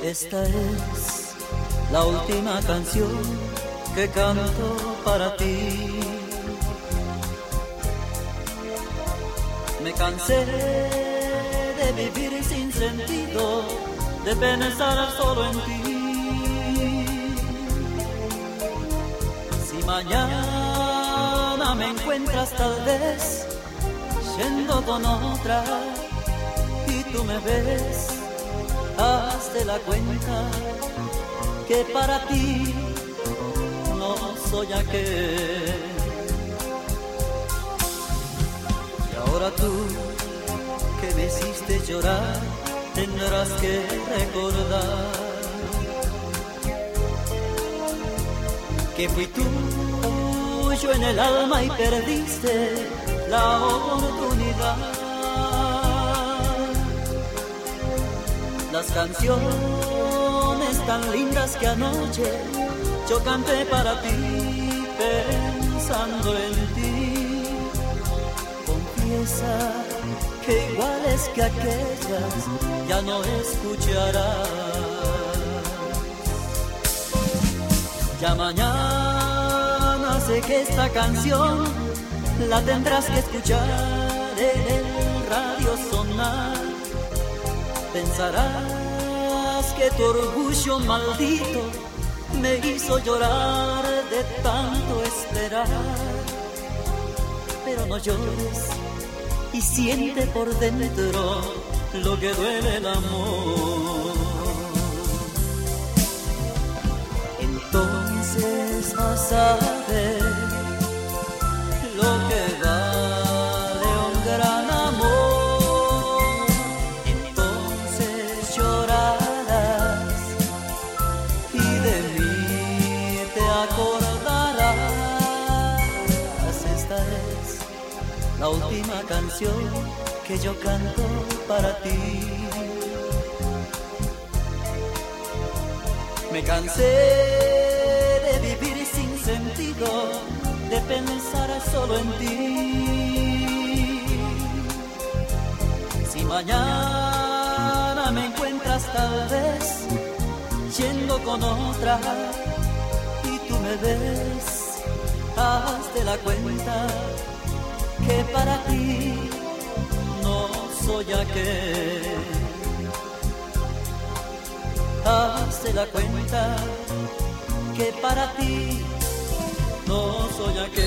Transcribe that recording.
Esta es la última canción que canto para ti. Me cansé de vivir sin sentido, de pensar solo en ti. Si mañana me encuentras tal vez yendo con otra y tú me ves, hazte la cuenta que para ti no soy aquel. Y ahora tú que me hiciste llorar tendrás que recordar que fui tuyo en el alma y perdiste la oportunidad. Las canciones tan lindas que anoche yo canté para ti, pensando en ti. Confiesa que iguales que aquellas ya no escucharás. Ya mañana sé que esta canción la tendrás que escuchar en el radio sonar. Pensarás que tu orgullo maldito me hizo llorar de tanto esperar. Pero no llores y siente por dentro lo que duele el amor. Entonces vas a ver lo que vale un gran amor. Entonces llorarás y de mí te acordarás. Esta es la última canción que yo canto para ti. Me cansé de vivir sin sentido, de pensar solo en ti. Si mañana me encuentras tal vez yendo con otra y tú me ves, hazte la cuenta que para ti no soy aquel. Hazte la cuenta que para ti no soy aquel.